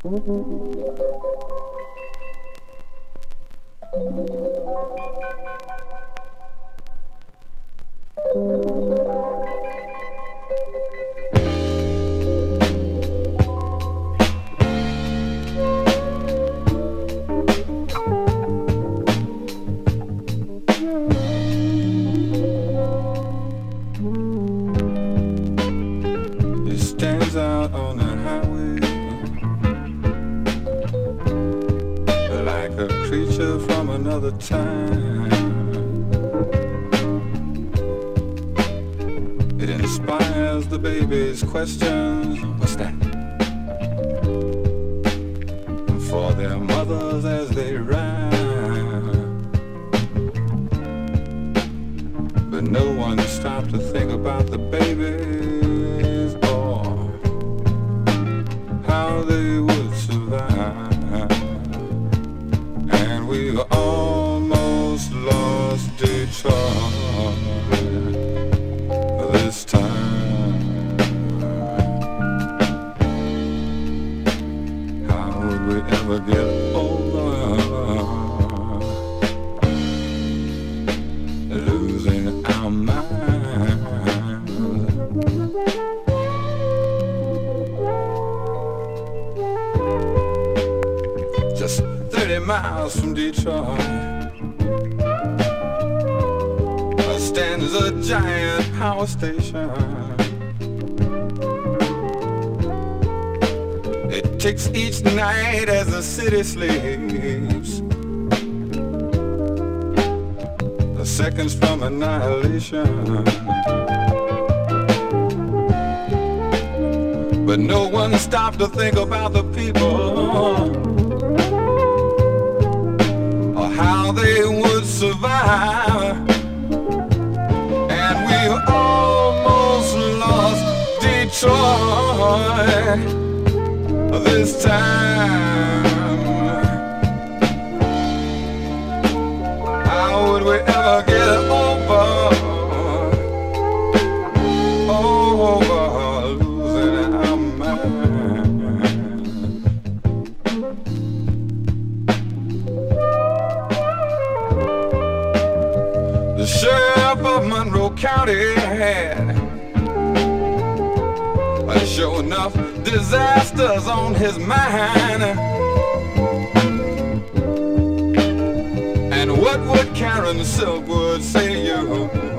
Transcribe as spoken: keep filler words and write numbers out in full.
He stands out on the highway like a creature from another time. It inspires the baby's questions. What's that? For their mothers as they rhyme. But no one stopped to think about the babies or how they would survive. And we almost lost Detroit this time. How would we ever get over losing our minds? Just thirty miles from Detroit stands a giant power station. It ticks each night as the city sleeps. The seconds from annihilation. But no one stopped to think about the people or how they would survive. We almost lost Detroit this time. How would we ever get over, over losing our mind? The sheriff of Monroe County had uh, sure enough disasters on his mind. And what would Karen Silkwood say to you